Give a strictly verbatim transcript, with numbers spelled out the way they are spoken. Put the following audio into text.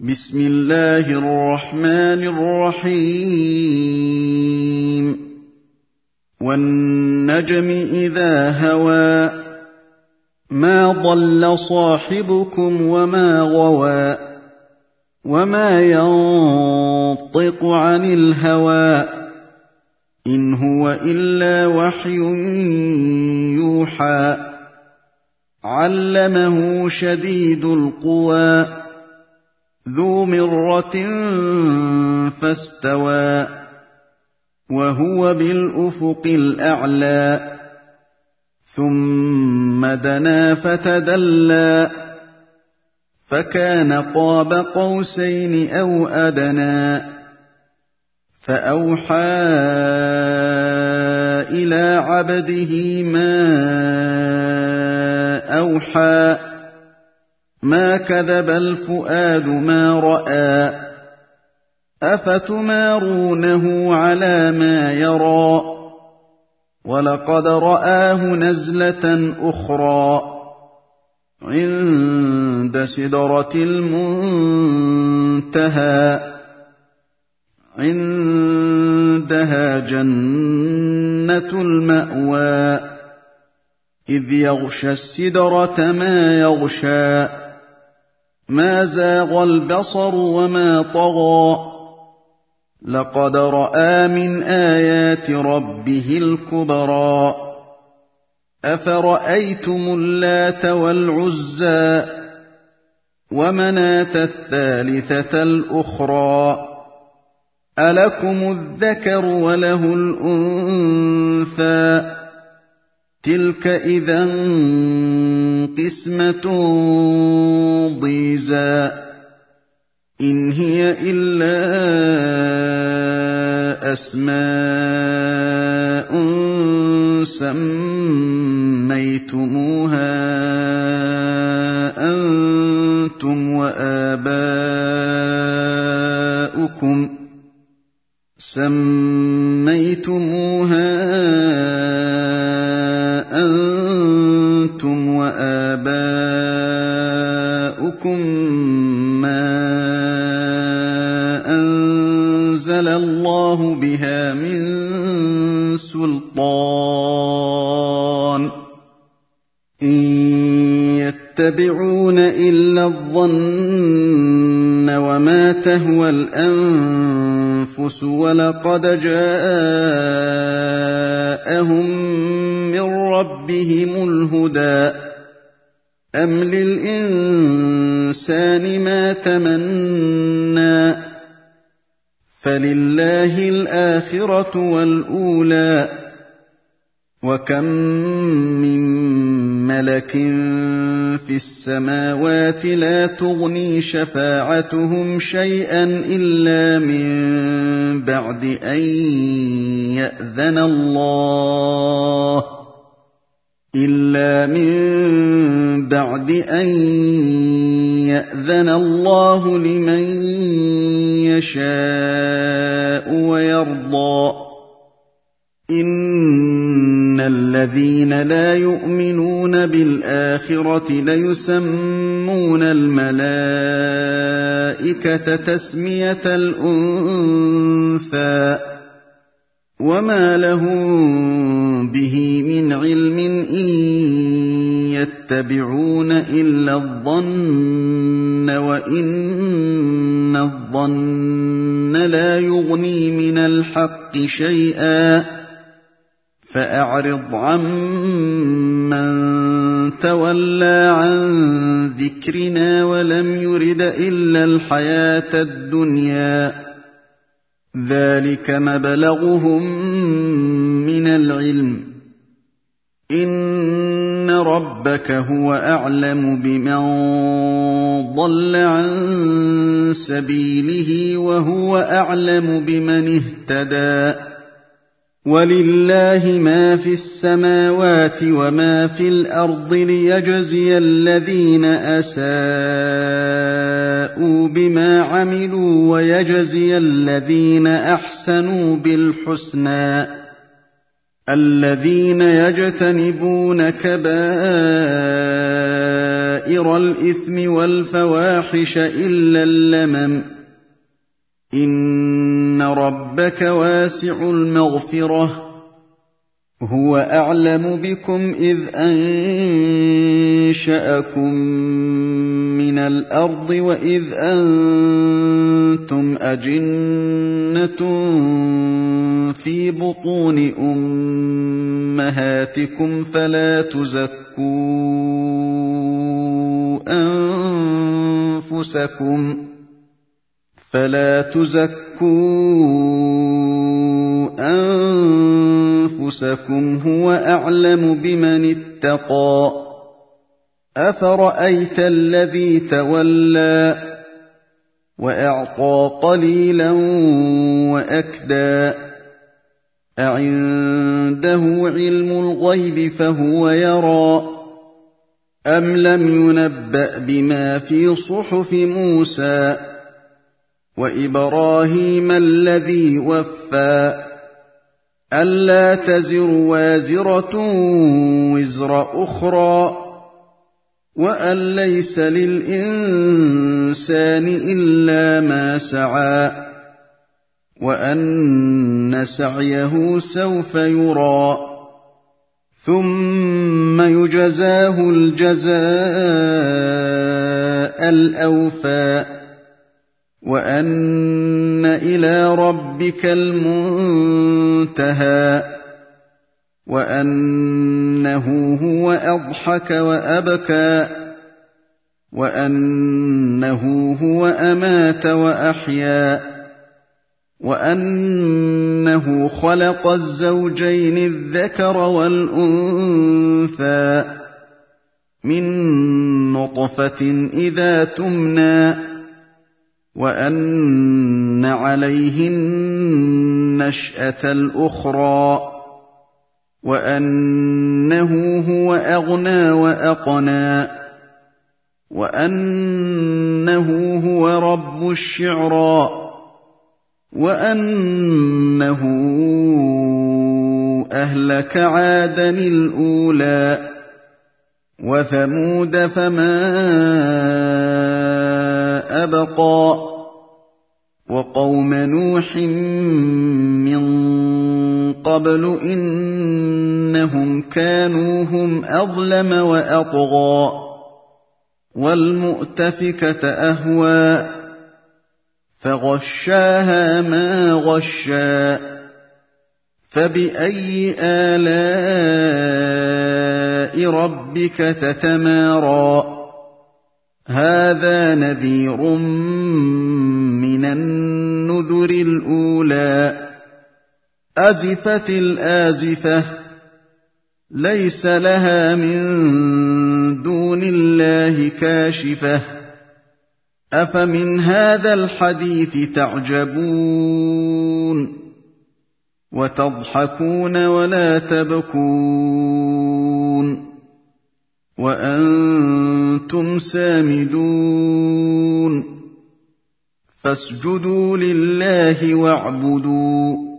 بسم الله الرحمن الرحيم والنجم إذا هوى ما ضل صاحبكم وما غوى وما ينطق عن الهوى إن هو إلا وحي يوحى علمه شديد القوى ذو مرة فاستوى وهو بالأفق الأعلى ثم دنا فتدلى فكان قاب قوسين أو أدنى فأوحى إلى عبده ما أوحى ما كذب الفؤاد ما رأى أفتمارونه على ما يرى ولقد رآه نزلة أخرى عند سدرة المنتهى عندها جنة المأوى إذ يغشى السدرة ما يغشى ما زاغ البصر وما طغى لقد رأى من آيات ربه الكبرى أفرأيتم اللات والعزى ومناة الثالثة الأخرى ألكم الذكر وله الأنثى تلك إذا قسمة ضيزى إن هي إلا أسماء سميتموها أنتم وآباؤكم سميتموها أنتم وآباؤكم ما أنزل الله بها من سلطان إن يتبعون إلا الظن وما تهوى الأنفس ولقد جاءهم من ربهم الهدى أم للإنسان ما تمنى فلله الآخرة والأولى وكم من ملك في السماوات لا تغني شفاعتهم شيئا إلا من بعد أن يأذن الله إلا من بعد أن يأذن الله لمن يشاء ويرضى إن الذين لا يؤمنون بالآخرة ليسمون الملائكة تسمية الأنثى وما لهم به من علم إن يتبعون إلا الظن وإن الظن لا يغني من الحق شيئا فأعرض عمن تولى عن ذكرنا ولم يرد إلا الحياة الدنيا ذلك مبلغهم من العلم إن ربك هو أعلم بمن ضل عن سبيله وهو أعلم بمن اهتدى ولله ما في السماوات وما في الأرض ليجزي الذين أساءوا بما عملوا ويجزي الذين أحسنوا بالحسنى الذين يجتنبون كبائر كبائر الإثم والفواحش إلا اللمم إن ربك واسع المغفرة هو أعلم بكم إذ أنشأكم من الأرض وإذ أنتم أجنة في بطون أمهاتكم فلا تزكوا أنفسكم فلا تزكوا أنفسكم هو أعلم بمن اتقى أفرأيت الذي تولى وأعطى قليلا وأكدى أعنده علم الغيب فهو يرى أم لم ينبأ بما في صحف موسى وإبراهيم الذي وفى ألا تزر وازرة وزر أخرى وأن ليس للإنسان إلا ما سعى وأن سعيه سوف يرى ثم يجزاه الجزاء الأوفى وأن إلى ربك المنتهى وأنه هو أضحك وأبكى وأنه هو أمات وأحيا وأنه خلق الزوجين الذكر والأنثى من نطفة إذا تمنى وأن عليه النشأة الأخرى وأنه هو أغنى وأقنى وأنه هو رب الشعرى وأنه أهلك عادا الأولى وثمود فما أبقى وقوم نوح من قبل إنهم كانوا هم أظلم وأطغى والمؤتفكة أهوى فغشاها ما غشا فبأي آلاء ربك تتمارى هذا نذير من النذر الأولى أزفت الآزفة ليس لها من دون الله كاشفة أفمن هذا الحديث تعجبون وتضحكون ولا تبكون وأنتم سامدون فاسجدوا لله واعبدوا